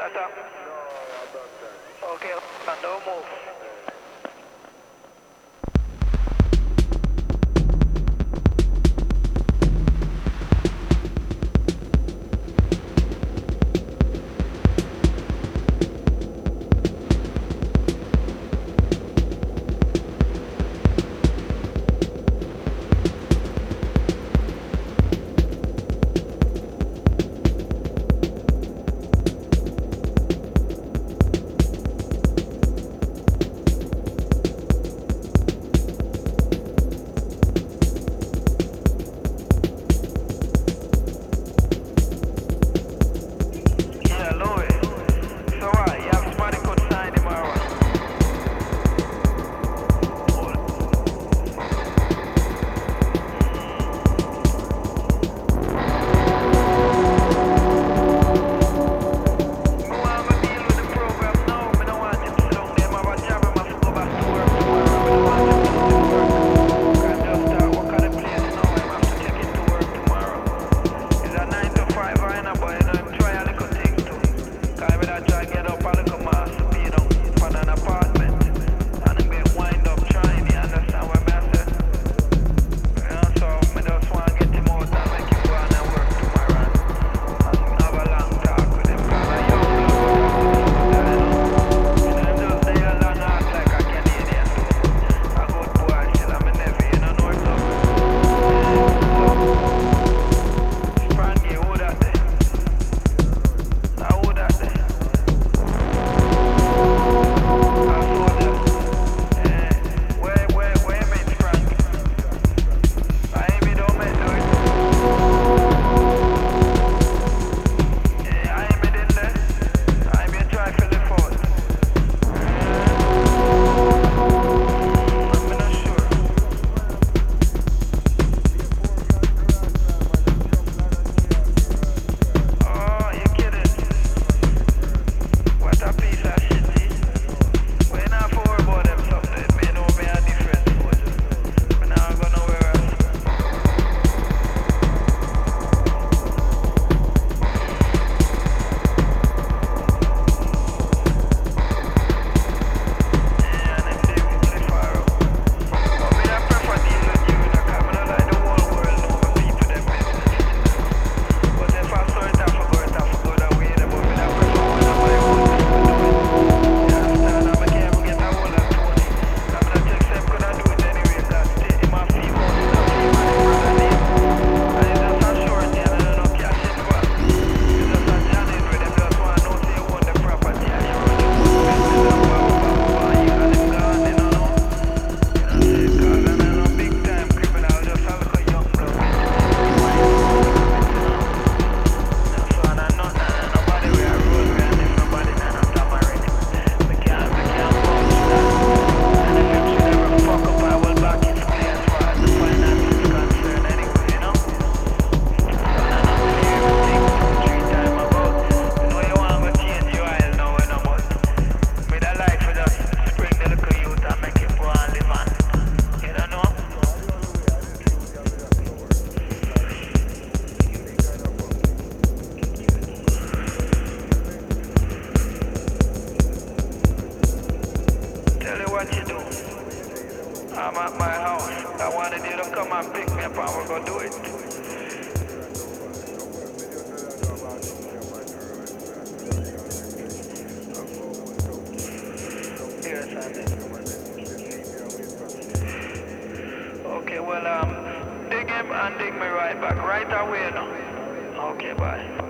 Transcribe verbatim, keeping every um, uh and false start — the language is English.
top? Okay, and don't move. Yeah, Louis. So what? You have somebody could sign him or what? Me want to deal with the program now. Me don't want him to sit down there. Me have a job. I must go back to work tomorrow. Me don't want him to lose his work. Can just start work at the place now. I have to check into work tomorrow. It's a nine to five right now, but you know him try a little thing too. Cause me that try get up a little mass, you know, for an apartment. And him get wind up trying, you understand what me I say? You know, so me just want to get him out and make him go on and work tomorrow. And have a long talk with him. Cause a young blood go talk with him, you know. You know, him just stay a long act like a Canadian too. A good boy still, I'm a nephew, you know, know what's up. Frankie, who that there? Now who that there? A soldier. Eh, where, where, where meet Frank? I ain't me don't meet no. Eh, I ain't me in there. I ain't me try to live out. I'm not sure. Oh, you kidding? What a piece of shit, see? We not have to worry about them something. Me know me a different food. Me not go nowhere else. Yeah, and them they really far out. But me I prefer deal with you, you know, 'cause me don't like the whole world know my people them business. But if I saw it, I forgot it, I forgot that way. But me I prefer one of my own people do it. You understand? And me can't even get a hold of Tony. And me not take them could I do it anyway. That's it. Him a female, him a female, him brother name. And it's just a shorty and I don't know cash it for. It's just a Janet with them just want to know say you own the property and you run the whole business and blah blah blah blah. You and him gone, you don't know. You know say, 'cause I'm a big time criminal, just a little young blood. So and I know that nobody we are road we and if nobody man I'm tamarind. We can't we can't vouch that. And if him should ever fuck up I will back his play as far as the finance is concerned anyway, you know? So and I not really everything two, three time about. You know you want to change your oil now, you know, but me that like for just spring the little youth and make him go and live on. You don't know? Tell you what you do. I'm at my house. I wanted you to come and pick me up and we're gonna do it. Yes, I did. Okay, well, um, dig him and dig me right back. Right away now. Okay, bye.